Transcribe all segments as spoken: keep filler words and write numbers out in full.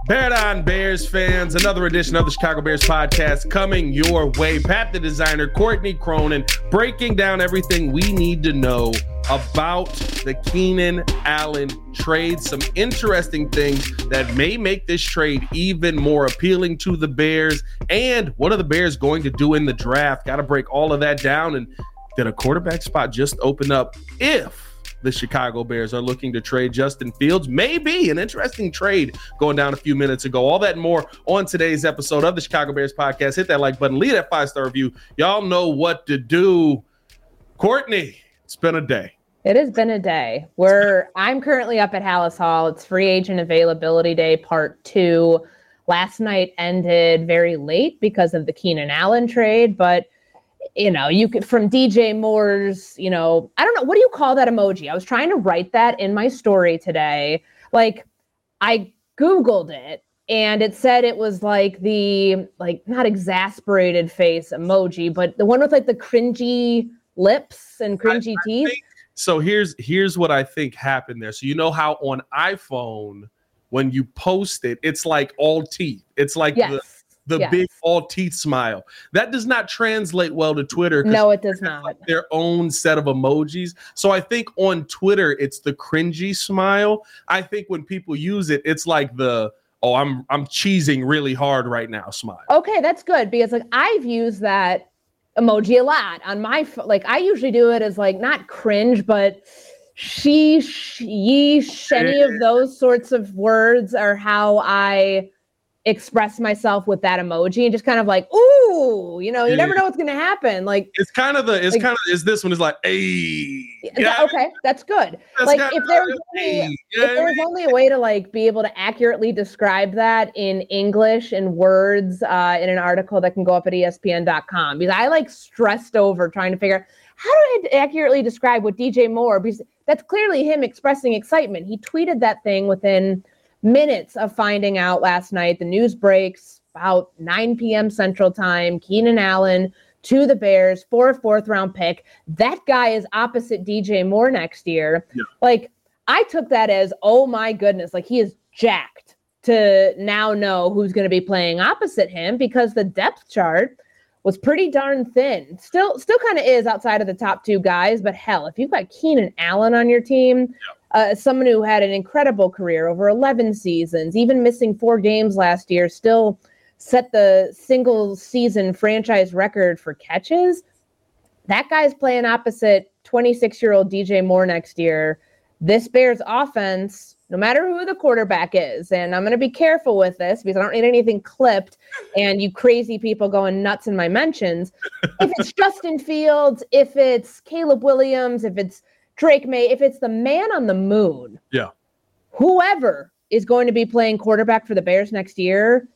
Bear Down Bears fans, another edition of the Chicago Bears podcast coming your way. Pat the Designer, Courtney Cronin, breaking down everything we need to know about the Keenan Allen trade. Some interesting things that may make this trade even more appealing to the Bears. And what are the Bears going to do in the draft? Got to break all of that down. And did a quarterback spot just open up if the Chicago Bears are looking to trade Justin Fields? Maybe an interesting trade going down a few minutes ago. All that and more on today's episode of the Chicago Bears podcast. Hit that like button, leave that five-star review. Y'all know what to do. Courtney, it's been a day. It has been a day. We're I'm currently up at Halas Hall. It's free agent availability day part two. Last night ended very late because of the Keenan Allen trade, but you know, you could from D J Moore's, you know, I don't know. What do you call that emoji? I was trying to write that in my story today. Like I Googled it and it said it was like the, like not exasperated face emoji, but the one with like the cringy lips and cringy I, I teeth. Think, so here's, here's what I think happened there. So you know how on iPhone, when you post it, it's like all teeth. It's like yes. the, the yes. big all teeth smile. That does not translate well to Twitter. No, it does not. Like their own set of emojis. So I think on Twitter, it's the cringy smile. I think when people use it, it's like the, oh, I'm I'm cheesing really hard right now smile. Okay, that's good because like I've used that emoji a lot on my phone. Like I usually do it as like not cringe, but sheesh, yeesh, any of those sorts of words are how I express myself with that emoji and just kind of like, ooh, you know, you yeah. never know what's going to happen. Like it's kind of the, it's like, kind of, is this one is like, hey, yeah, okay, that's good. That's like if there was only, yeah, if there was only a way to like be able to accurately describe that in English and words uh, in an article that can go up at E S P N dot com, because I like stressed over trying to figure out how do I accurately describe what D J Moore, because that's clearly him expressing excitement. He tweeted that thing within minutes of finding out last night. The news breaks about nine p.m. Central Time. Keenan Allen to the Bears for a fourth round pick. That guy is opposite D J Moore next year. Yeah. Like I took that as, oh my goodness, like he is jacked to now know who's going to be playing opposite him because the depth chart was pretty darn thin. Still, still kind of is outside of the top two guys, but hell, if you've got Keenan Allen on your team, yeah. Uh, someone who had an incredible career over eleven seasons, even missing four games last year, still set the single season franchise record for catches. That guy's playing opposite twenty-six-year-old D J Moore next year. This Bears offense, no matter who the quarterback is, and I'm going to be careful with this because I don't need anything clipped and you crazy people going nuts in my mentions. If it's Justin Fields, if it's Caleb Williams, if it's Drake May, if it's the man on the moon, yeah, whoever is going to be playing quarterback for the Bears next year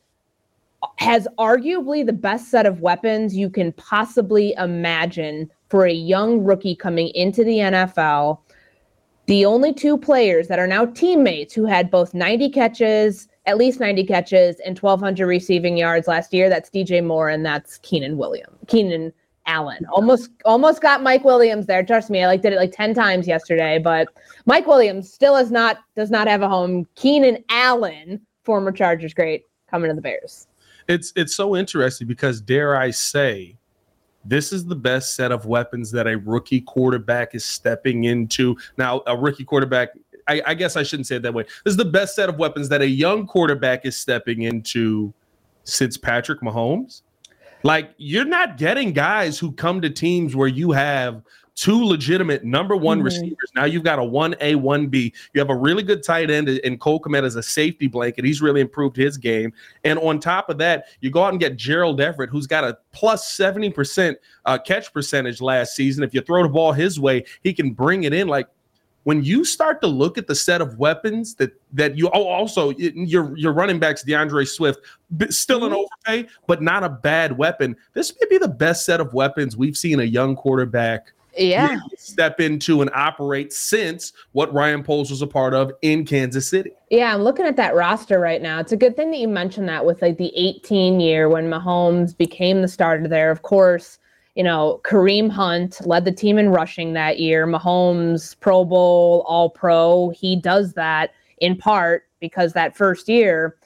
has arguably the best set of weapons you can possibly imagine for a young rookie coming into the N F L. The only two players that are now teammates who had both ninety catches, at least ninety catches, and twelve hundred receiving yards last year, that's D J Moore and that's Keenan Williams. Keenan Allen. Almost almost got Mike Williams there. Trust me, I like did it like ten times yesterday, but Mike Williams still is not does not have a home. Keenan Allen, former Chargers great, coming to the Bears. It's it's so interesting because dare I say, this is the best set of weapons that a rookie quarterback is stepping into. Now, a rookie quarterback, I, I guess I shouldn't say it that way. This is the best set of weapons that a young quarterback is stepping into since Patrick Mahomes. Like, you're not getting guys who come to teams where you have two legitimate number one mm-hmm. receivers. Now you've got a one A, one B. You have a really good tight end in Cole Kmet as a safety blanket. He's really improved his game. And on top of that, you go out and get Gerald Everett, who's got a plus seventy percent uh, catch percentage last season. If you throw the ball his way, he can bring it in. Like, when you start to look at the set of weapons that that you oh, also your your running backs, DeAndre Swift, still an overpay, but not a bad weapon. This may be the best set of weapons we've seen a young quarterback yeah. step into and operate since what Ryan Poles was a part of in Kansas City. Yeah, I'm looking at that roster right now. It's a good thing that you mentioned that with like the eighteen year when Mahomes became the starter there. Of course, you know, Kareem Hunt led the team in rushing that year. Mahomes, Pro Bowl, All Pro. He does that in part because that first year,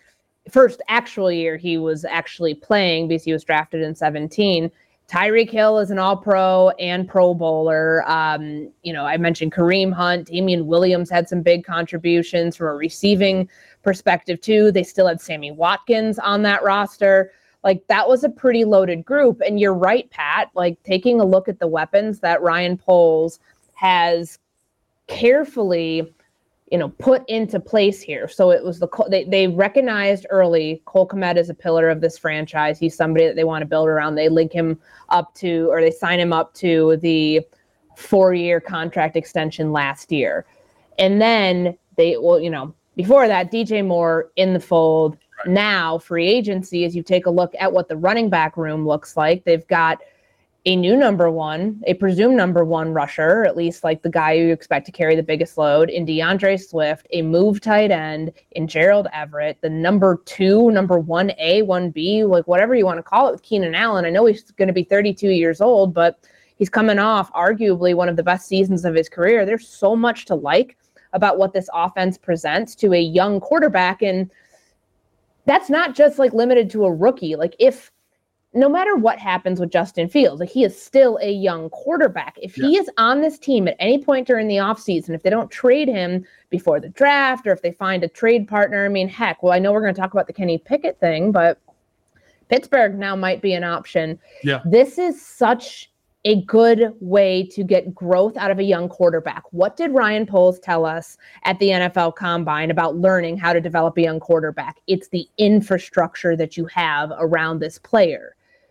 first actual year he was actually playing because he was drafted in seventeen. Tyreek Hill is an all-pro and pro bowler. Um, you know, I mentioned Kareem Hunt. Damian Williams had some big contributions from a receiving perspective, too. They still had Sammy Watkins on that roster. Like, that was a pretty loaded group. And you're right, Pat. Like, taking a look at the weapons that Ryan Poles has carefully, you know, put into place here. So it was the they they recognized early Cole Kmet as a pillar of this franchise. He's somebody that they want to build around. They link him up to, or they sign him up to the four-year contract extension last year. And then they, well, you know, before that, D J Moore in the fold. Right. Now, free agency, as you take a look at what the running back room looks like, they've got a new number one, a presumed number one rusher, at least like the guy you expect to carry the biggest load, in DeAndre Swift, a move tight end in Gerald Everett, the number two, number one A, one B, like whatever you want to call it with Keenan Allen. I know he's going to be thirty-two years old, but he's coming off arguably one of the best seasons of his career. There's so much to like about what this offense presents to a young quarterback. And that's not just like limited to a rookie. Like if, no matter what happens with Justin Fields, like he is still a young quarterback. If yeah. he is on this team at any point during the offseason, if they don't trade him before the draft or if they find a trade partner, I mean, heck, well, I know we're going to talk about the Kenny Pickett thing, but Pittsburgh now might be an option. Yeah. This is such a good way to get growth out of a young quarterback. What did Ryan Poles tell us at the N F L Combine about learning how to develop a young quarterback? It's the infrastructure that you have around this player.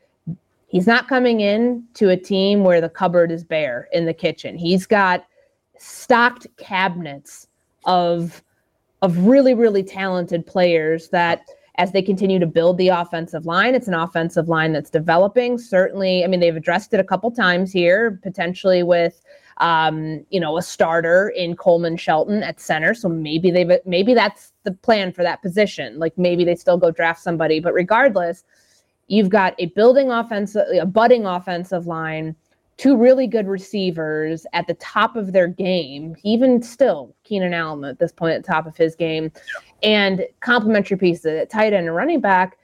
He's not coming in to a team where the cupboard is bare in the kitchen. He's got stocked cabinets of, of really, really talented players that as they continue to build the offensive line, it's an offensive line that's developing. Certainly, I mean, they've addressed it a couple times here, potentially with, um, you know, a starter in Coleman Shelton at center. So maybe they've, maybe that's the plan for that position. Like maybe they still go draft somebody, but regardless, you've got a building offensive, a budding offensive line, two really good receivers at the top of their game, even still Keenan Allen at this point at the top of his game, yeah. and complementary pieces at tight end and running back.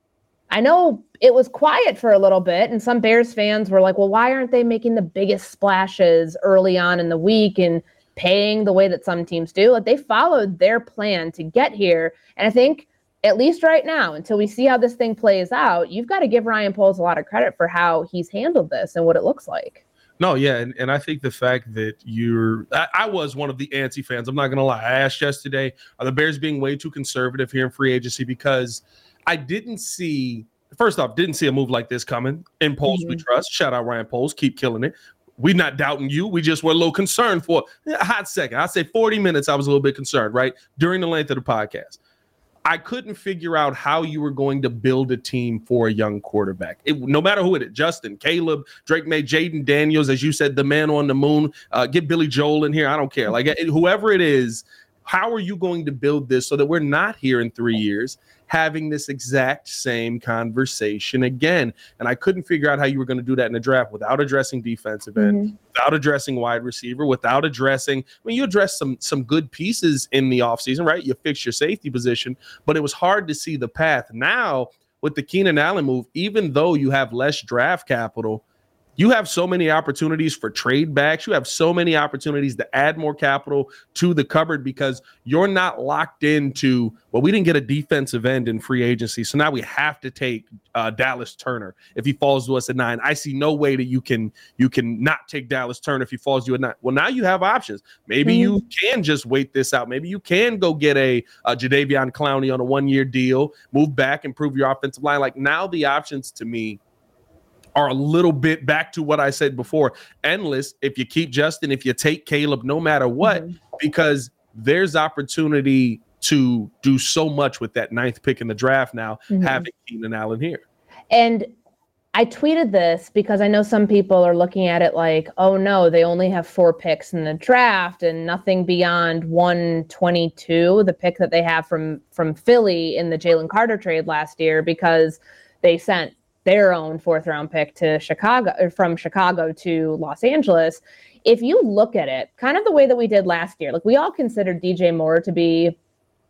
I know it was quiet for a little bit, and some Bears fans were like, well, why aren't they making the biggest splashes early on in the week and paying the way that some teams do? Like they followed their plan to get here, and I think at least right now, until we see how this thing plays out, you've got to give Ryan Poles a lot of credit for how he's handled this and what it looks like. No, yeah, and, and I think the fact that you're I, I was one of the anti fans. I'm not going to lie. I asked yesterday, are the Bears being way too conservative here in free agency? Because I didn't see, first off, didn't see a move like this coming. In Poles mm-hmm. we trust. Shout out Ryan Poles. Keep killing it. We're not doubting you. We just were a little concerned for a hot second. I'd say forty minutes, I was a little bit concerned, right, during the length of the podcast. I couldn't figure out how you were going to build a team for a young quarterback. It, no matter who it is, Justin, Caleb, Drake May, Jaden Daniels, as you said, the man on the moon, uh, get Billy Joel in here. I don't care. Like whoever it is, how are you going to build this so that we're not here in three years having this exact same conversation again? And I couldn't figure out how you were going to do that in the draft without addressing defensive end, mm-hmm. without addressing wide receiver, without addressing, I mean, you address some some good pieces in the offseason, right? You fix your safety position, but it was hard to see the path. Now, with the Keenan Allen move, even though you have less draft capital, you have so many opportunities for trade backs. You have so many opportunities to add more capital to the cupboard because you're not locked into, well, we didn't get a defensive end in free agency, so now we have to take uh, Dallas Turner if he falls to us at nine. I see no way that you can you can not take Dallas Turner if he falls to you at nine. Well, now you have options. Maybe mm-hmm. you can just wait this out. Maybe you can go get a, a Jadeveon Clowney on a one-year deal, move back, improve your offensive line. Like now the options to me are a little bit back to what I said before. Endless if you keep Justin, if you take Caleb, no matter what, mm-hmm. because there's opportunity to do so much with that ninth pick in the draft now, mm-hmm. having Keenan Allen here. And I tweeted this because I know some people are looking at it like, oh no, they only have four picks in the draft and nothing beyond one twenty-two, the pick that they have from, from Philly in the Jalen Carter trade last year, because they sent their own fourth round pick to Chicago, or from Chicago to Los Angeles. If you look at it, kind of the way that we did last year, like we all considered D J Moore to be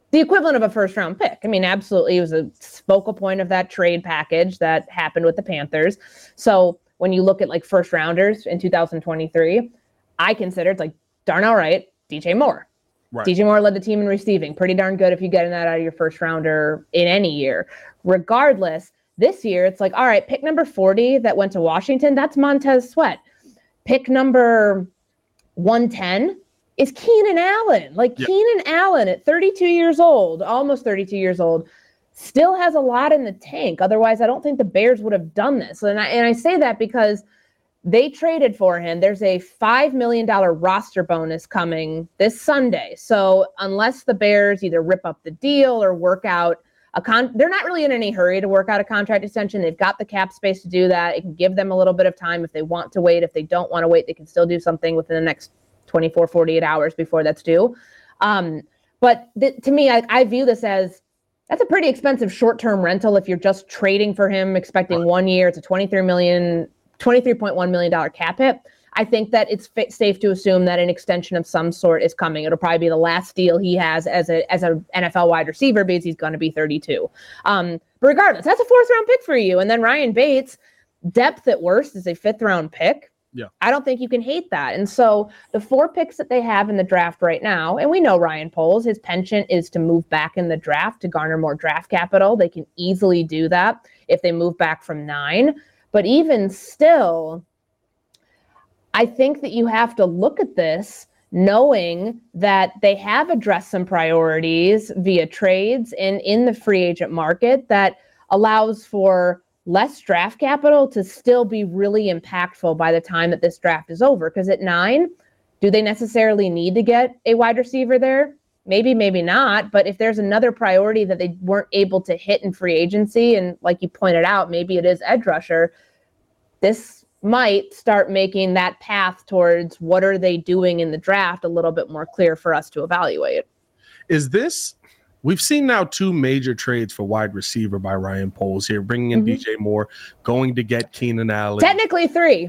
the equivalent of a first round pick. I mean, absolutely. It was a focal point of that trade package that happened with the Panthers. So when you look at like first rounders in two thousand twenty-three, I consider it's like Darnell Wright, D J Moore. Right. D J Moore led the team in receiving. Pretty darn good if you're getting that out of your first rounder in any year. Regardless, this year it's like, all right, pick number forty that went to Washington, that's Montez Sweat. Pick number one ten is Keenan Allen. Like yep. Keenan Allen at thirty-two years old, almost thirty-two years old, still has a lot in the tank. Otherwise, I don't think the Bears would have done this. And I, and I say that because they traded for him. There's a five million dollars roster bonus coming this Sunday. So unless the Bears either rip up the deal or work out a con, they're not really in any hurry to work out a contract extension. They've got the cap space to do that. It can give them a little bit of time if they want to wait. If they don't want to wait, they can still do something within the next twenty-four, forty-eight hours before that's due. Um, but th- to me, I, I view this as that's a pretty expensive short-term rental if you're just trading for him, expecting right. one year. It's a twenty-three million dollars twenty-three point one million dollars cap hit. I think that it's f- safe to assume that an extension of some sort is coming. It'll probably be the last deal he has as a as a N F L wide receiver because he's going to be thirty-two. Um, but regardless, that's a fourth round pick for you. And then Ryan Bates, depth at worst, is a fifth round pick. Yeah, I don't think you can hate that. And so the four picks that they have in the draft right now, and we know Ryan Poles, his penchant is to move back in the draft to garner more draft capital. They can easily do that if they move back from nine. But even still, I think that you have to look at this knowing that they have addressed some priorities via trades and in the free agent market that allows for less draft capital to still be really impactful by the time that this draft is over. Because at nine, do they necessarily need to get a wide receiver there? Maybe, maybe not. But if there's another priority that they weren't able to hit in free agency, and like you pointed out, maybe it is edge rusher, this might start making that path towards what are they doing in the draft a little bit more clear for us to evaluate. Is this, we've seen now two major trades for wide receiver by Ryan Poles here, bringing in mm-hmm. D J Moore, going to get Keenan Allen. Technically three.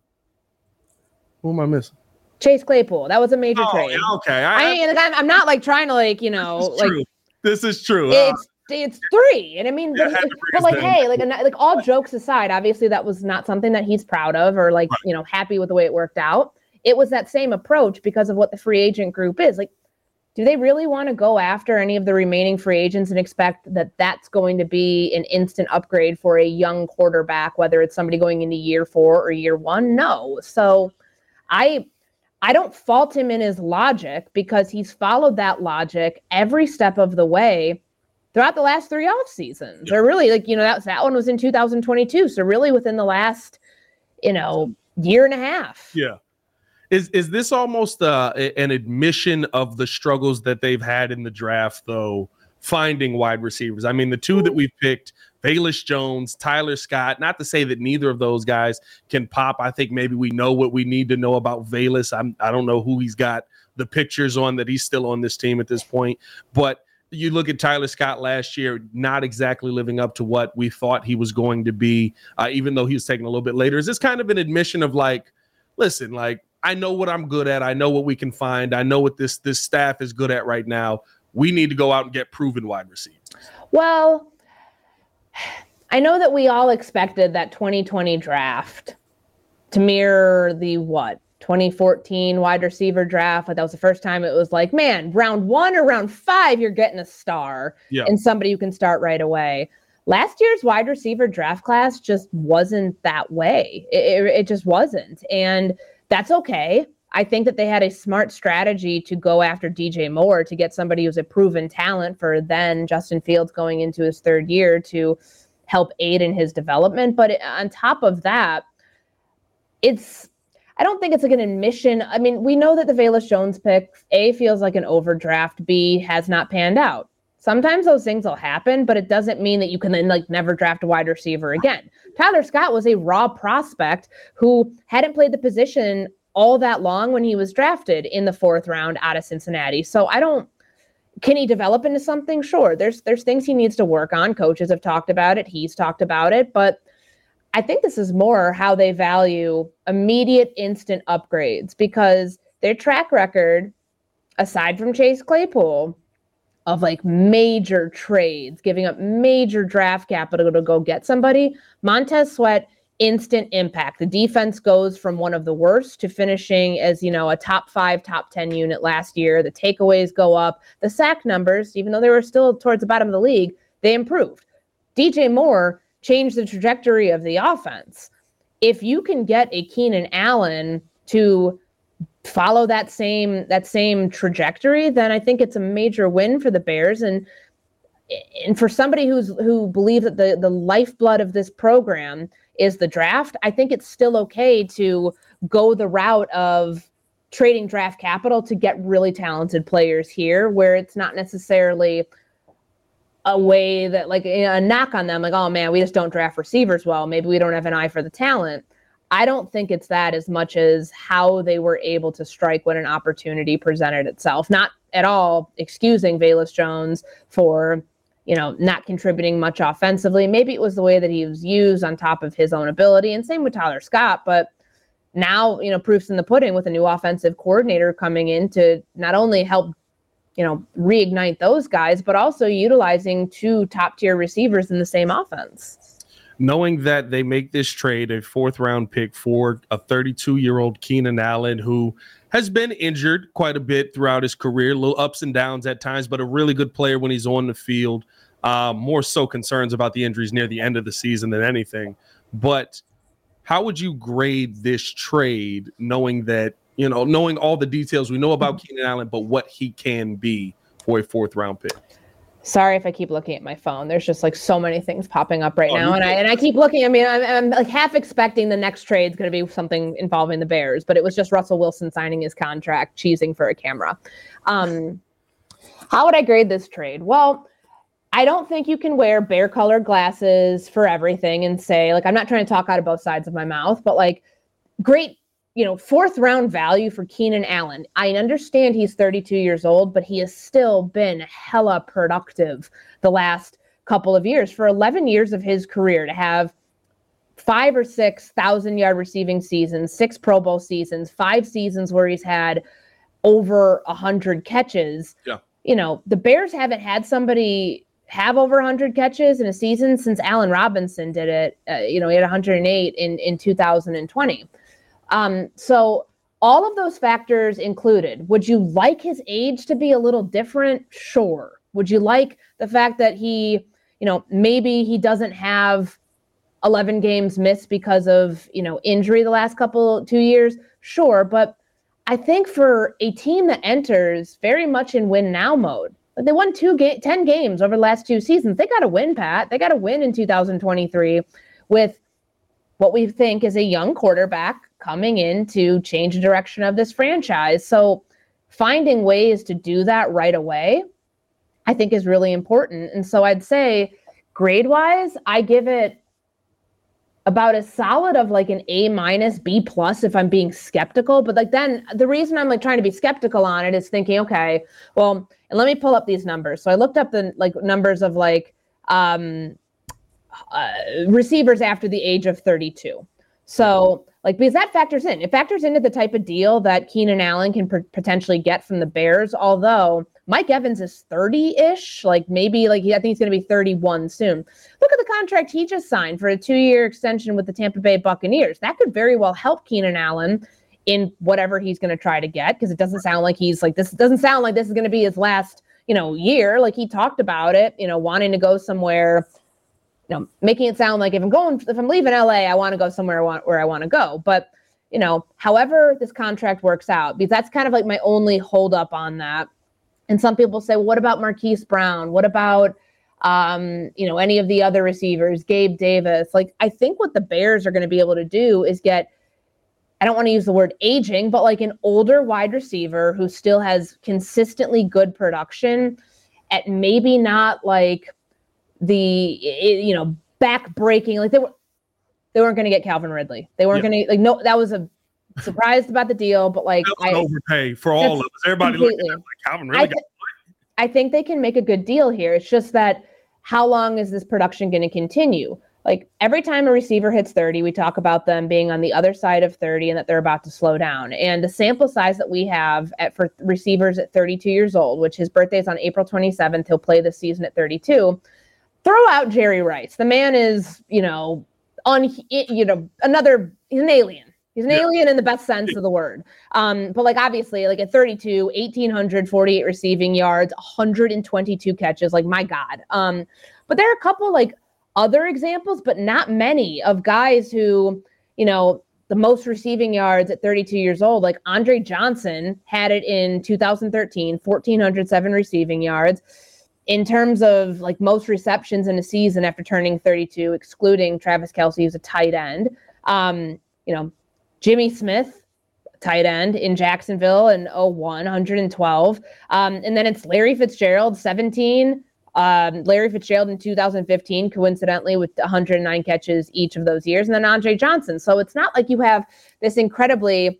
Who am I missing? Chase Claypool. That was a major oh, trade. Yeah, okay. I, I mean, I'm, I'm not like trying to like, you know, this like true. This is true. It's uh, it's three. And I mean, yeah, but, but like, hey, like, like all jokes aside, obviously that was not something that he's proud of or like, right. you know, happy with the way it worked out. It was that same approach because of what the free agent group is. Like, do they really want to go after any of the remaining free agents and expect that that's going to be an instant upgrade for a young quarterback, whether it's somebody going into year four or year one? No. So I, I don't fault him in his logic because he's followed that logic every step of the way throughout the last three off seasons. Or really, like, you know, that, that one was in two thousand twenty-two. So really within the last, you know, year and a half. Yeah. Is is this almost uh, an admission of the struggles that they've had in the draft, though, finding wide receivers? I mean, the two that we've picked, Velus Jones, Tyler Scott, not to say that neither of those guys can pop. I think maybe we know what we need to know about Velus. I'm, I don't know who he's got the pictures on that he's still on this team at this point. But you look at Tyler Scott last year, not exactly living up to what we thought he was going to be, uh, even though he was taken a little bit later. Is this kind of an admission of like, listen, like, I know what I'm good at. I know what we can find. I know what this this staff is good at right now. We need to go out and get proven wide receivers. Well, I know that we all expected that twenty twenty draft to mirror the what? twenty fourteen wide receiver draft. Like that was the first time it was like, man, round one or round five, you're getting a star yeah. and somebody who can start right away. Last year's wide receiver draft class just wasn't that way. It, it, it just wasn't. And that's okay. I think that they had a smart strategy to go after D J Moore to get somebody who's a proven talent for then Justin Fields going into his third year to help aid in his development. But on top of that, it's, I don't think it's like an admission. I mean, we know that the Velus Jones pick, A, feels like an overdraft, B, has not panned out. Sometimes those things will happen, but it doesn't mean that you can then like never draft a wide receiver again. Tyler Scott was a raw prospect who hadn't played the position all that long when he was drafted in the fourth round out of Cincinnati. So I don't, can he develop into something? Sure. There's, there's things he needs to work on. Coaches have talked about it. He's talked about it, but I think this is more how they value immediate instant upgrades because their track record, aside from Chase Claypool, of like major trades, giving up major draft capital to go get somebody. Montez Sweat, instant impact. The defense goes from one of the worst to finishing as, you know, a top five, top ten unit last year. The takeaways go up. The sack numbers, even though they were still towards the bottom of the league, they improved. D J Moore changed the trajectory of the offense. If you can get a Keenan Allen to follow that same that same trajectory, then I think it's a major win for the Bears. And and for somebody who's who believes that the, the lifeblood of this program is the draft, I think it's still okay to go the route of trading draft capital to get really talented players here, where it's not necessarily a way that like you know, a knock on them, like, oh man, we just don't draft receivers well. Maybe we don't have an eye for the talent. I don't think it's that as much as how they were able to strike when an opportunity presented itself. Not at all excusing Velus Jones for, you know, not contributing much offensively. Maybe it was the way that he was used on top of his own ability, and same with Tyler Scott. But now, you know, proof's in the pudding with a new offensive coordinator coming in to not only help, you know, reignite those guys, but also utilizing two top-tier receivers in the same offense. Knowing that they make this trade, a fourth round pick for a thirty-two-year-old Keenan Allen, who has been injured quite a bit throughout his career, little ups and downs at times, but a really good player when he's on the field. Uh, more so concerns about the injuries near the end of the season than anything. But how would you grade this trade, knowing that, you know, knowing all the details we know about Keenan Allen, but what he can be for a fourth round pick? Sorry if I keep looking at my phone. There's just like so many things popping up right oh, now. And I and I keep looking. I mean, I'm, I'm like half expecting the next trade is going to be something involving the Bears, but it was just Russell Wilson signing his contract, cheesing for a camera. Um, how would I grade this trade? Well, I don't think you can wear bear colored glasses for everything and say, like, I'm not trying to talk out of both sides of my mouth, but like great, you know, fourth round value for Keenan Allen. I understand he's thirty-two years old, but he has still been hella productive the last couple of years. For eleven years of his career, to have five or six thousand yard receiving seasons, six Pro Bowl seasons, five seasons where he's had over a hundred catches. Yeah. You know, the Bears haven't had somebody have over one hundred catches in a season since Allen Robinson did it. Uh, you know, he had one hundred eight in, in two thousand twenty. Um, so all of those factors included, would you like his age to be a little different? Sure. Would you like the fact that he, you know, maybe he doesn't have eleven games missed because of, you know, injury the last couple, two years? Sure. But I think for a team that enters very much in win now mode, like they won two ga- ten games over the last two seasons. They got to win, Pat. They got to win in two thousand twenty-three with what we think is a young quarterback coming in to change the direction of this franchise. So finding ways to do that right away, I think is really important. And so I'd say grade wise, I give it about a solid of like an A minus, B plus if I'm being skeptical. But like then the reason I'm like trying to be skeptical on it is thinking, okay, well, and let me pull up these numbers. So I looked up the like numbers of like um, uh, receivers after the age of thirty-two. So like, because that factors in, it factors into the type of deal that Keenan Allen can p- potentially get from the Bears. Although Mike Evans is thirty-ish, like maybe like I think he's going to be thirty-one soon. Look at the contract he just signed for a two-year extension with the Tampa Bay Buccaneers. That could very well help Keenan Allen in whatever he's going to try to get, because it doesn't sound like he's like this. Doesn't sound like this is going to be his last, you know, year. Like he talked about it, you know, wanting to go somewhere. You know, making it sound like if I'm going, if I'm leaving L A, I want to go somewhere I want, where I want to go. But, you know, however this contract works out, because that's kind of like my only hold up on that. And some people say, well, what about Marquise Brown? What about, um, you know, any of the other receivers, Gabe Davis? Like, I think what the Bears are going to be able to do is get, I don't want to use the word aging, but like an older wide receiver who still has consistently good production at maybe not like, the, you know, back breaking, like they were, they weren't going to get Calvin Ridley. They weren't yeah. going to like, no, that was a surprised about the deal, but like I overpay for all of us. Everybody looking at like Calvin Ridley. I, th- I think they can make a good deal here. It's just that how long is this production going to continue? like every time a receiver hits thirty, we talk about them being on the other side of thirty and that they're about to slow down. And the sample size that we have at for receivers at thirty-two years old, which his birthday is on April twenty-seventh, he'll play this season at thirty-two. Throw out Jerry Rice. The man is, you know, on, you know, another, he's an alien. He's an yeah. alien in the best sense of the word. Um, but like, obviously, like at thirty-two, eighteen forty-eight receiving yards, one hundred twenty-two catches, like my God. Um, but there are a couple like other examples, but not many of guys who, you know, the most receiving yards at thirty-two years old, like Andre Johnson had it in two thousand thirteen, one thousand four hundred seven receiving yards. In terms of like most receptions in a season after turning thirty-two, excluding Travis Kelce, who's a tight end, um, you know, Jimmy Smith, tight end in Jacksonville in oh one, one hundred twelve. Um, and then it's Larry Fitzgerald, seventeen. Um, Larry Fitzgerald in two thousand fifteen, coincidentally, with one hundred nine catches each of those years. And then Andre Johnson. So it's not like you have this incredibly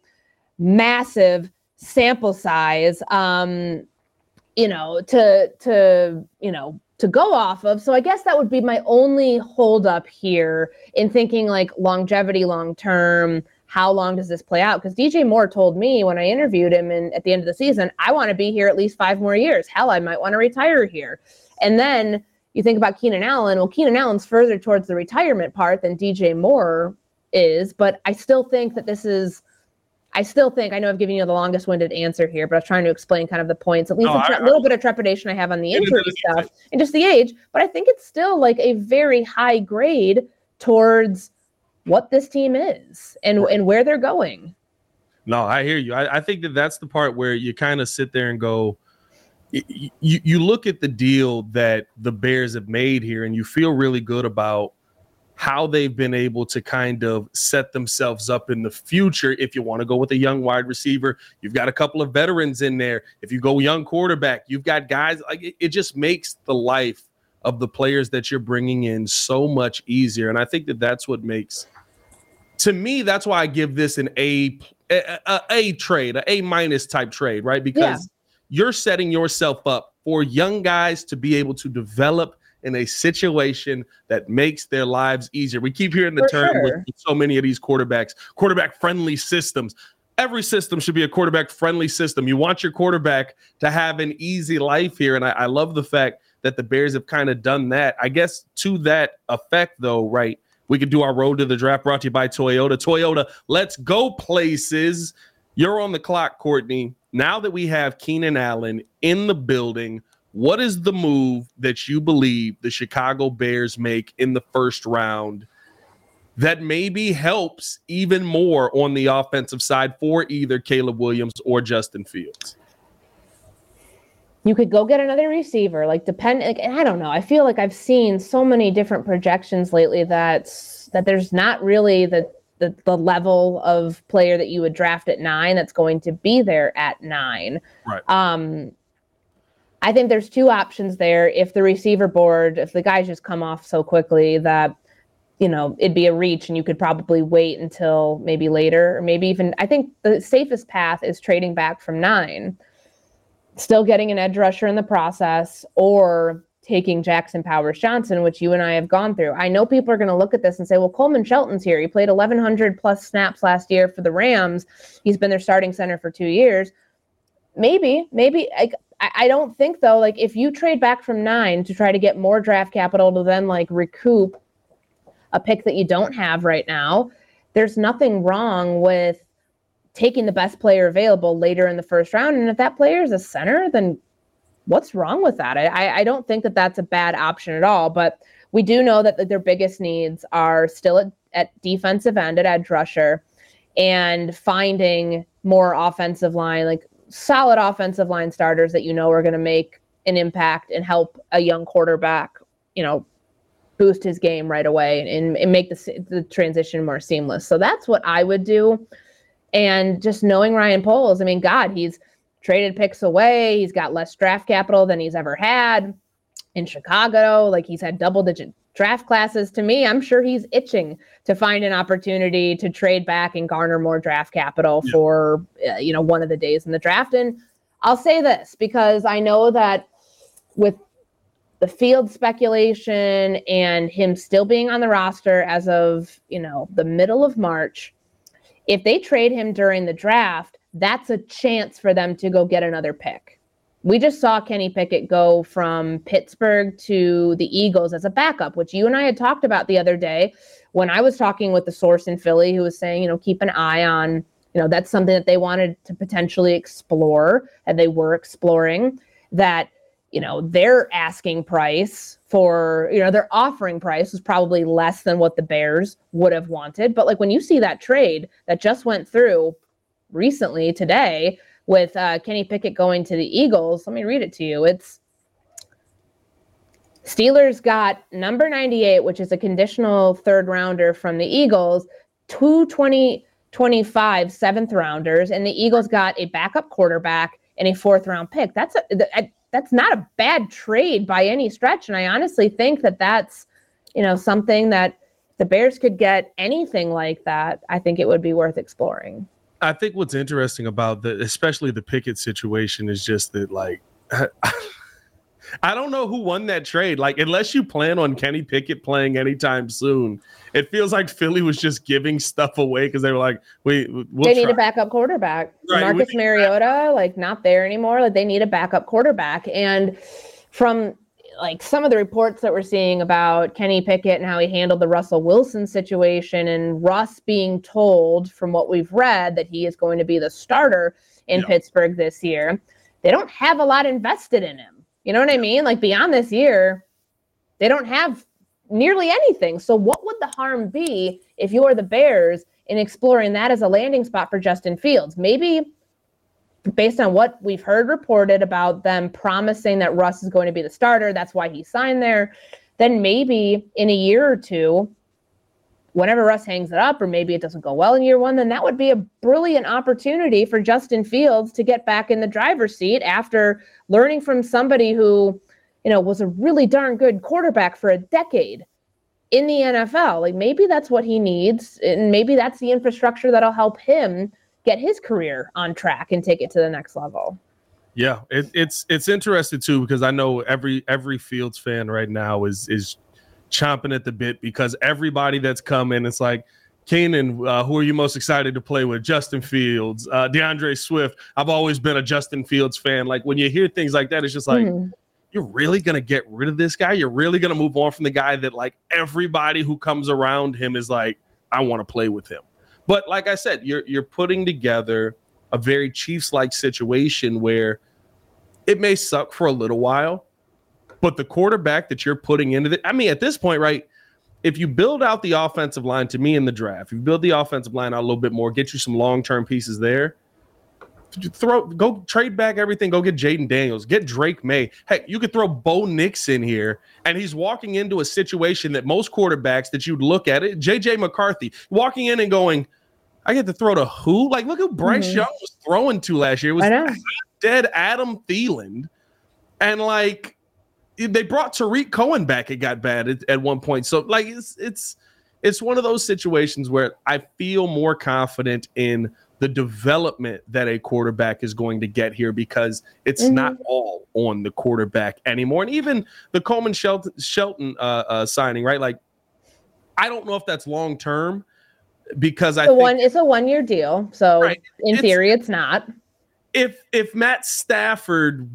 massive sample size, um, you know, to, to, you know, to go off of. So I guess that would be my only holdup here in thinking like longevity, long-term. How long does this play out? Because D J Moore told me when I interviewed him and at the end of the season, I want to be here at least five more years. Hell, I might want to retire here. And then you think about Keenan Allen. Well, Keenan Allen's further towards the retirement part than D J Moore is, but I still think that this is, I still think, I know I've given you the longest winded answer here, but I was trying to explain kind of the points, at least no, a tre- I, little bit of trepidation I have on the injury stuff and just the age, but I think it's still like a very high grade towards what this team is and, right. and where they're going. No, I hear you. I, I think that that's the part where you kind of sit there and go, you, you look at the deal that the Bears have made here and you feel really good about how they've been able to kind of set themselves up in the future. If you want to go with a young wide receiver, you've got a couple of veterans in there. If you go young quarterback, you've got guys like it, it just makes the life of the players that you're bringing in so much easier. And I think that that's what makes, to me, that's why I give this an A, a, a, a trade, a A minus type trade, right? Because yeah. you're setting yourself up for young guys to be able to develop in a situation that makes their lives easier. We keep hearing the for term sure. with, with so many of these quarterbacks, quarterback friendly systems. Every system should be a quarterback friendly system. You want your quarterback to have an easy life here. And I, I love the fact that the Bears have kind of done that. I guess to that effect, though, right, we could do our road to the draft brought to you by Toyota. Toyota, let's go places. You're on the clock, Courtney. Now that we have Keenan Allen in the building, what is the move that you believe the Chicago Bears make in the first round that maybe helps even more on the offensive side for either Caleb Williams or Justin Fields? You could go get another receiver, like depend. Like, I don't know. I feel like I've seen so many different projections lately that that there's not really the, the the level of player that you would draft at nine that's going to be there at nine. Right. Um, I think there's two options there. If the receiver board, if the guys just come off so quickly that, you know, it'd be a reach and you could probably wait until maybe later or maybe even, I think the safest path is trading back from nine, still getting an edge rusher in the process or taking Jackson Powers Johnson, which you and I have gone through. I know people are going to look at this and say, well, Coleman Shelton's here. He played eleven hundred plus snaps last year for the Rams. He's been their starting center for two years. Maybe, maybe I, I don't think though, like if you trade back from nine to try to get more draft capital to then like recoup a pick that you don't have right now, there's nothing wrong with taking the best player available later in the first round. And if that player is a center, then what's wrong with that? I, I don't think that that's a bad option at all, but we do know that their biggest needs are still at, at defensive end, at edge rusher, and finding more offensive line, like solid offensive line starters that you know are going to make an impact and help a young quarterback, you know, boost his game right away and, and make the, the transition more seamless. So that's what I would do. And just knowing Ryan Poles, I mean, God, he's traded picks away. He's got less draft capital than he's ever had in Chicago. Like he's had double digit draft classes. To me, I'm sure he's itching to find an opportunity to trade back and garner more draft capital yeah. for, uh, you know, one of the days in the draft. And I'll say this because I know that with the field speculation and him still being on the roster as of, you know, the middle of March, if they trade him during the draft, that's a chance for them to go get another pick. We just saw Kenny Pickett go from Pittsburgh to the Eagles as a backup, which you and I had talked about the other day when I was talking with the source in Philly who was saying, you know, keep an eye on, you know, that's something that they wanted to potentially explore, and they were exploring that. You know, their asking price for, you know, their offering price was probably less than what the Bears would have wanted. But like when you see that trade that just went through recently today with uh, Kenny Pickett going to the Eagles, let me read it to you. It's Steelers got number ninety-eight, which is a conditional third rounder from the Eagles, two twenty twenty-five seventh rounders, and the Eagles got a backup quarterback and a fourth round pick. That's a, a That's not a bad trade by any stretch. And I honestly think that that's, you know, something that the Bears could get anything like that. I think it would be worth exploring. I think what's interesting about the, especially the Pickett situation, is just that, like, I don't know who won that trade. Like, unless you plan on Kenny Pickett playing anytime soon, it feels like Philly was just giving stuff away because they were like, "Wait, we'll they need try. a backup quarterback." Right, Marcus Mariota, like, not there anymore. Like, they need a backup quarterback. And from like some of the reports that we're seeing about Kenny Pickett and how he handled the Russell Wilson situation, and Russ being told, from what we've read, that he is going to be the starter in yeah. Pittsburgh this year, they don't have a lot invested in him. You know what I mean? Like, beyond this year, they don't have nearly anything. So what would the harm be if you're the Bears in exploring that as a landing spot for Justin Fields? Maybe based on what we've heard reported about them promising that Russ is going to be the starter, that's why he signed there, then maybe in a year or two, whenever Russ hangs it up, or maybe it doesn't go well in year one, then that would be a brilliant opportunity for Justin Fields to get back in the driver's seat after learning from somebody who, you know, was a really darn good quarterback for a decade in the N F L. Like, maybe that's what he needs, and maybe that's the infrastructure that'll help him get his career on track and take it to the next level. Yeah, it, it's it's interesting too, because I know every every Fields fan right now is is chomping at the bit, because everybody that's coming, it's like, Keenan, uh, who are you most excited to play with? Justin Fields, uh, DeAndre Swift. I've always been a Justin Fields fan. Like, when you hear things like that, it's just like, mm. you're really going to get rid of this guy? You're really going to move on from the guy that, like, everybody who comes around him is like, I want to play with him. But like I said, you're you're putting together a very Chiefs-like situation where it may suck for a little while, but the quarterback that you're putting into the, I mean, at this point, right, if you build out the offensive line, to me, in the draft, if you build the offensive line out a little bit more, get you some long-term pieces there, throw, go trade back everything, go get Jaden Daniels, get Drake May. Heck, you could throw Bo Nix in here, and he's walking into a situation that most quarterbacks that you'd look at it, J J McCarthy, walking in and going, I get to throw to who? Like, look who Bryce mm-hmm. Young was throwing to last year. It was dead Adam Thielen. And, like, they brought Tariq Cohen back. It got bad at, at one point. So, like, it's it's it's one of those situations where I feel more confident in the development that a quarterback is going to get here, because it's mm-hmm. not all on the quarterback anymore. And even the Coleman Shelton, Shelton uh, uh, signing, right? Like, I don't know if that's long term, because I the think one it's a one year deal. So right. in it's, theory, it's not. If if Matt Stafford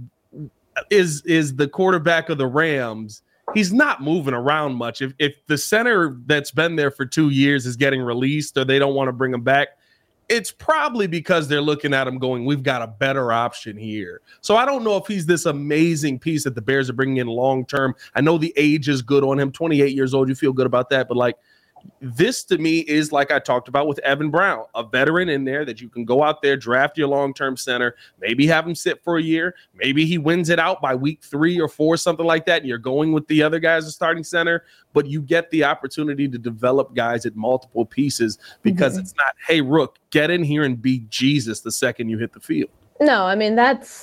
is is the quarterback of the Rams, he's not moving around much. If if the center that's been there for two years is getting released, or they don't want to bring him back, it's probably because they're looking at him going, we've got a better option here. So I don't know if he's this amazing piece that the Bears are bringing in long term. I know the age is good on him, twenty-eight years old. You feel good about that, but like, this to me is like I talked about with Evan Brown, a veteran in there that you can go out there, draft your long-term center, maybe have him sit for a year. Maybe he wins it out by week three or four, something like that, and you're going with the other guys as starting center, but you get the opportunity to develop guys at multiple pieces, because mm-hmm. it's not, hey, Rook, get in here and be Jesus the second you hit the field. No, I mean, that's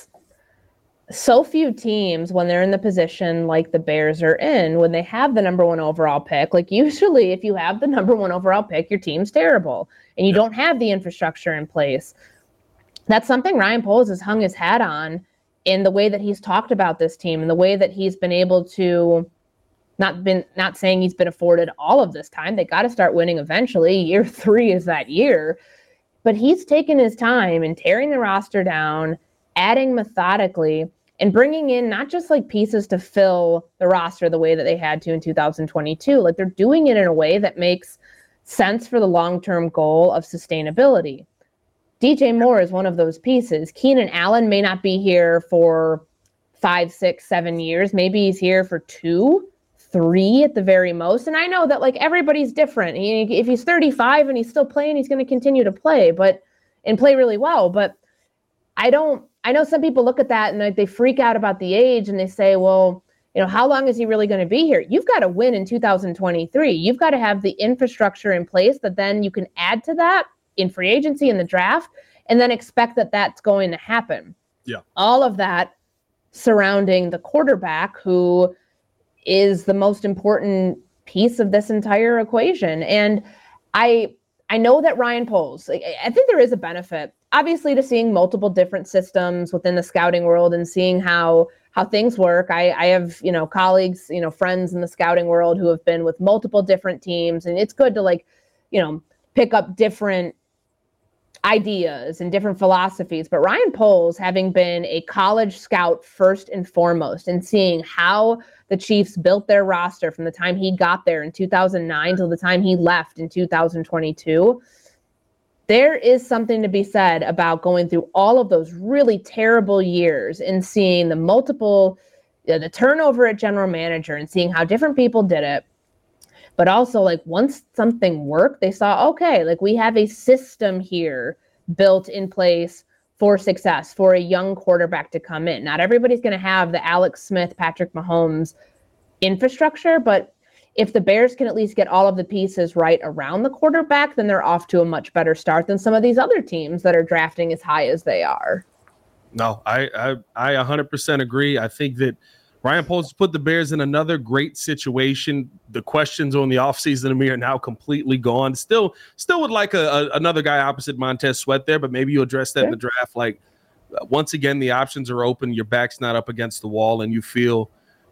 so few teams, when they're in the position like the Bears are in, when they have the number one overall pick, like usually if you have the number one overall pick, your team's terrible and you don't have the infrastructure in place. That's something Ryan Poles has hung his hat on in the way that he's talked about this team and the way that he's been able to not been not saying he's been afforded all of this time. They got to start winning eventually. Year three is that year. But he's taken his time and tearing the roster down, adding methodically, and bringing in not just like pieces to fill the roster the way that they had to in two thousand twenty-two. Like they're doing it in a way that makes sense for the long-term goal of sustainability. D J Moore is one of those pieces. Keenan Allen may not be here for five, six, seven years. Maybe he's here for two, three at the very most. And I know that like everybody's different. He, if he's thirty-five and he's still playing, he's going to continue to play, but and play really well. But I don't, I know some people look at that and like they freak out about the age and they say, well, you know, how long is he really going to be here? You've got to win in two thousand twenty-three. You've got to have the infrastructure in place that then you can add to that in free agency in the draft and then expect that that's going to happen. Yeah. All of that surrounding the quarterback who is the most important piece of this entire equation. And I I know that Ryan Poles, I think there is a benefit, obviously, to seeing multiple different systems within the scouting world and seeing how how things work. I, I have, you know, colleagues, you know, friends in the scouting world who have been with multiple different teams. And it's good to like, you know, pick up different ideas and different philosophies. But Ryan Poles, having been a college scout first and foremost and seeing how the Chiefs built their roster from the time he got there in two thousand nine till the time he left in two thousand twenty-two, there is something to be said about going through all of those really terrible years and seeing the multiple, you know, the turnover at general manager and seeing how different people did it. But also, like, once something worked, they saw, okay, like, we have a system here built in place for success, for a young quarterback to come in. Not everybody's going to have the Alex Smith, Patrick Mahomes infrastructure, but if the Bears can at least get all of the pieces right around the quarterback, then they're off to a much better start than some of these other teams that are drafting as high as they are. No, I I, I one hundred percent agree. I think that Ryan Poles put the Bears in another great situation. The questions on the offseason of me are now completely gone. Still, still would like a, a, another guy opposite Montez Sweat there, but maybe you address that sure. in the draft. Like, uh, once again, the options are open. Your back's not up against the wall, and you feel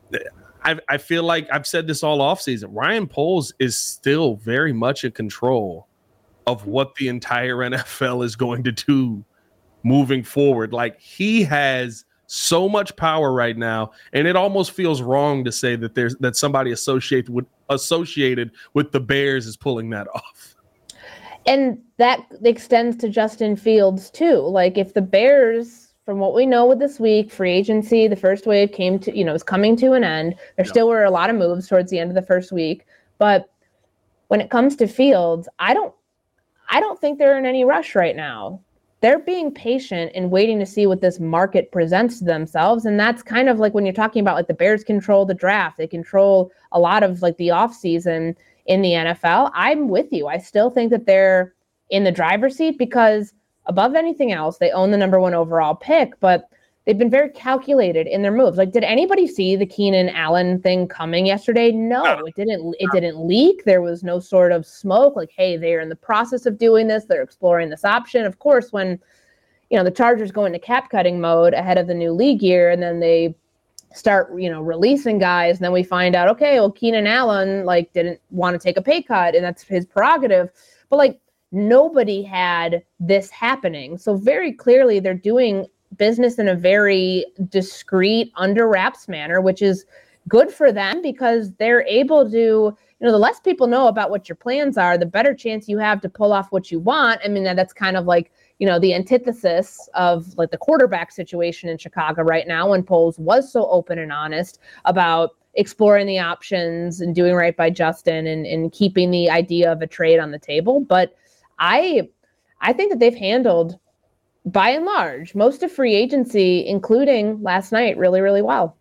I, I feel like I've said this all offseason. Ryan Poles is still very much in control of what the entire N F L is going to do moving forward. Like, he has so much power right now, and it almost feels wrong to say that there's that somebody associated with associated with the Bears is pulling that off. And that extends to Justin Fields too. Like, if the Bears, from what we know with this week, free agency, the first wave came to, you know, is coming to an end. There yeah. still were a lot of moves towards the end of the first week, but when it comes to Fields, I don't, I don't think they're in any rush right now. They're being patient and waiting to see what this market presents to themselves. And that's kind of like when you're talking about like the Bears control the draft, they control a lot of like the offseason in the N F L. I'm with you. I still think that they're in the driver's seat because above anything else, they own the number one overall pick, but they've been very calculated in their moves. Like, did anybody see the Keenan Allen thing coming yesterday? No, it didn't. It didn't leak. There was no sort of smoke. Like, hey, they're in the process of doing this. They're exploring this option. Of course, when, you know, the Chargers go into cap cutting mode ahead of the new league year, and then they start, you know, releasing guys, and then we find out, okay, well, Keenan Allen like didn't want to take a pay cut, and that's his prerogative. But like, nobody had this happening. So very clearly, they're doing business in a very discreet, under wraps manner, which is good for them because they're able to, you know, the less people know about what your plans are, the better chance you have to pull off what you want. I mean, that's kind of like, you know, the antithesis of like the quarterback situation in Chicago right now, when Poles was so open and honest about exploring the options and doing right by Justin and, and keeping the idea of a trade on the table. But I, I think that they've handled, by and large, most of free agency, including last night, really, really well.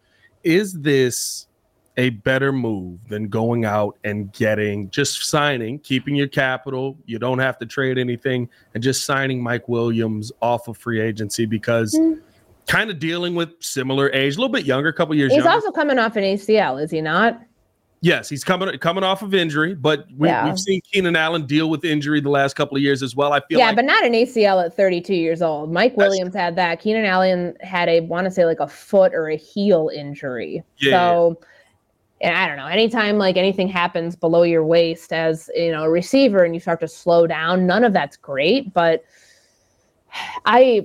Is this a better move than going out and getting, just signing, keeping your capital? You don't have to trade anything, and just signing Mike Williams off of free agency because mm. kind of dealing with similar age, a little bit younger, a couple years He's younger. also coming off an A C L, is he not? Yes, he's coming coming off of injury, but we, yeah. we've seen Keenan Allen deal with injury the last couple of years as well. I feel yeah, like, but not an A C L at thirty-two years old. Mike Williams had that. Keenan Allen had a want to say like a foot or a heel injury. Yeah. So, and I don't know. Anytime like anything happens below your waist as you know a receiver and you start to slow down, none of that's great. But I.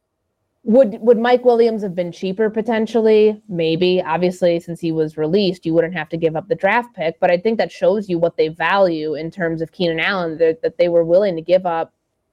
Would would Mike Williams have been cheaper potentially? Maybe. Obviously, since he was released, you wouldn't have to give up the draft pick. But I think that shows you what they value in terms of Keenan Allen, that, that they were willing to give up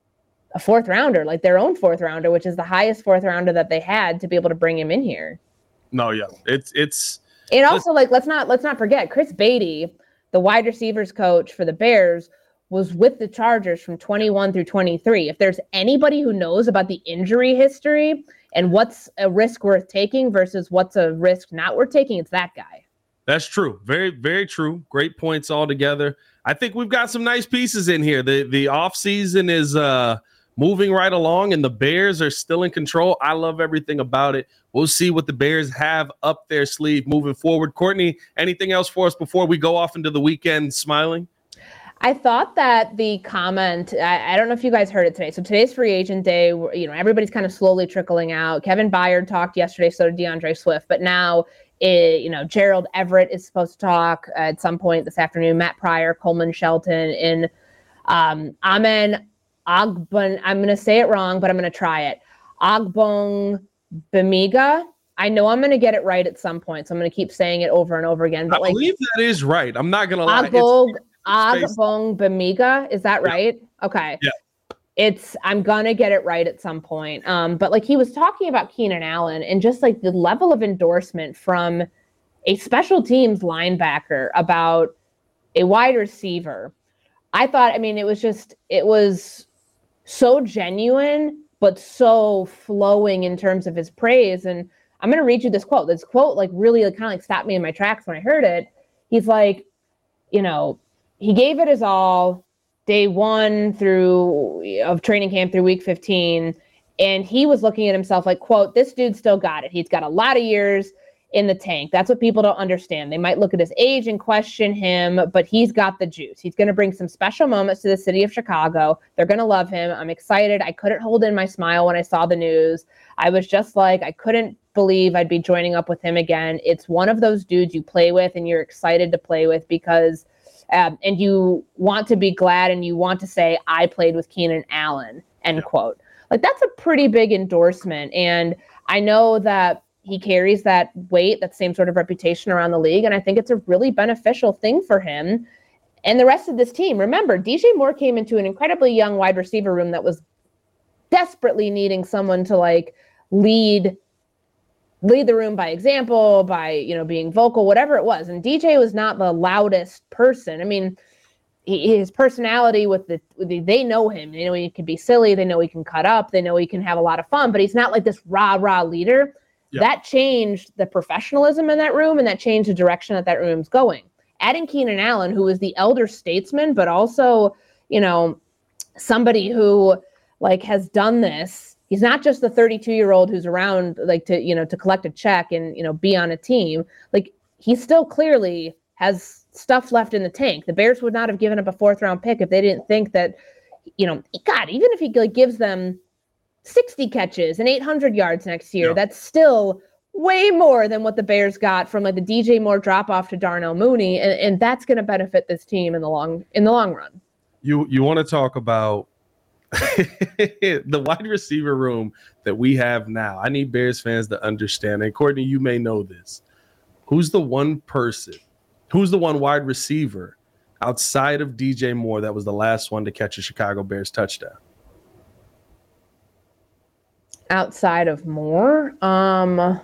a fourth rounder, like their own fourth rounder, which is the highest fourth rounder that they had to be able to bring him in here. No, yeah. It's it's and also like let's not let's not forget Chris Beatty, the wide receivers coach for the Bears, was with the Chargers from twenty-one through twenty-three. If there's anybody who knows about the injury history and what's a risk worth taking versus what's a risk not worth taking, it's that guy. That's true. Very, very true. Great points all together. I think we've got some nice pieces in here. The the offseason is uh, moving right along, and the Bears are still in control. I love everything about it. We'll see what the Bears have up their sleeve moving forward. Courtney, anything else for us before we go off into the weekend smiling? I thought that the comment, I, I don't know if you guys heard it today. So today's free agent day. You know, everybody's kind of slowly trickling out. Kevin Byard talked yesterday, so did DeAndre Swift. But now, it, you know, Gerald Everett is supposed to talk at some point this afternoon. Matt Pryor, Coleman Shelton, and um, Amen Ogbon. I'm going to say it wrong, but I'm going to try it. Ogbong Bemiga. I know I'm going to get it right at some point, so I'm going to keep saying it over and over again. But I like, believe that is right. I'm not going to lie. Ogbong, Ogbong Bemiga, is that right? Yeah. Okay. Yeah. It's I'm gonna get it right at some point. Um, but like he was talking about Keenan Allen and just like the level of endorsement from a special teams linebacker about a wide receiver. I thought, I mean, it was just it was so genuine, but so flowing in terms of his praise. And I'm gonna read you this quote. This quote like really like, kind of like stopped me in my tracks when I heard it. He's like, you know, he gave it his all day one through of training camp through week fifteen. And he was looking at himself like, quote, this dude still got it. He's got a lot of years in the tank. That's what people don't understand. They might look at his age and question him, but he's got the juice. He's going to bring some special moments to the city of Chicago. They're going to love him. I'm excited. I couldn't hold in my smile when I saw the news. I was just like, I couldn't believe I'd be joining up with him again. It's one of those dudes you play with and you're excited to play with because Um, and you want to be glad and you want to say, I played with Keenan Allen, end yeah. quote. Like, that's a pretty big endorsement. And I know that he carries that weight, that same sort of reputation around the league. And I think it's a really beneficial thing for him and the rest of this team. Remember, D J Moore came into an incredibly young wide receiver room that was desperately needing someone to, like, lead lead the room by example, by, you know, being vocal, whatever it was. And D J was not the loudest person. I mean, he, his personality with the, with the, they know him, they know he can be silly. They know he can cut up. They know he can have a lot of fun, but he's not like this rah, rah leader. Yep. That changed the professionalism in that room. And that changed the direction that that room's going. Adding Keenan Allen, who is the elder statesman, but also, you know, somebody who like has done this. He's not just the thirty-two-year-old who's around like to, you know, to collect a check and, you know, be on a team. Like he still clearly has stuff left in the tank. The Bears would not have given up a fourth round pick if they didn't think that, you know, God, even if he like gives them sixty catches and eight hundred yards next year, yeah. that's still way more than what the Bears got from like the D J Moore drop off to Darnell Mooney. And, and that's going to benefit this team in the long, in the long run. You, you want to talk about the wide receiver room that we have now. I need Bears fans to understand. And Courtney, you may know this. Who's the one person, who's the one wide receiver outside of D J Moore that was the last one to catch a Chicago Bears touchdown? Outside of Moore? Um,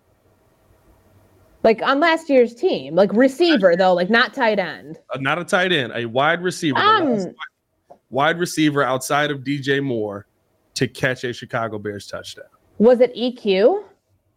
like on last year's team, like receiver though, like not tight end. Uh, not a tight end, a wide receiver. Um, wide receiver outside of D J Moore to catch a Chicago Bears touchdown. Was it E Q?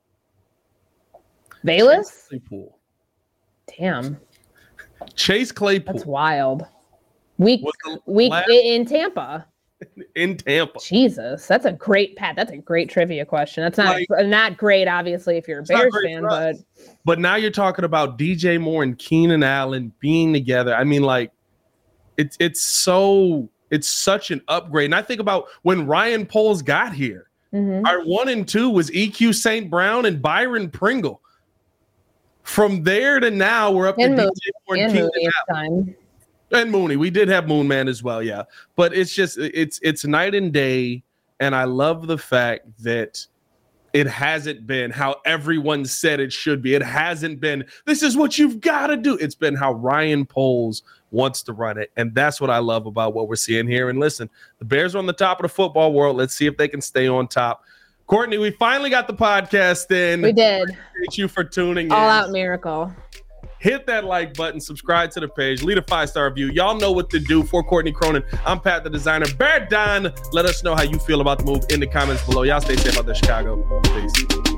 Bayless? Chase Claypool. Damn. Chase Claypool. That's wild. Week week last, in Tampa. in Tampa. Jesus, that's a great Pat. That's a great trivia question. That's not like, not great, obviously, if you're a Bears fan, but but now you're talking about D J Moore and Keenan Allen being together. I mean, like it's it's so it's such an upgrade. And I think about when Ryan Poles got here. Mm-hmm. Our one and two was E Q Saint Brown and Byron Pringle. From there to now, we're up and to Mooney. D J Moore and, and Keenan Allen. And Mooney. We did have Moon Man as well, yeah. But it's just it's it's night and day, and I love the fact that it hasn't been how everyone said it should be. It hasn't been, this is what you've got to do. It's been how Ryan Poles wants to run it, and that's what I love about what we're seeing here. And listen, the Bears are on the top of the football world. Let's see if they can stay on top. Courtney, we finally got the podcast in. We did. Thank you for tuning All in. All out miracle. Hit that like button, subscribe to the page, leave a five-star review. Y'all know what to do. For Courtney Cronin, I'm Pat the Designer. Bear Don, let us know how you feel about the move in the comments below. Y'all stay safe out there, Chicago. Peace.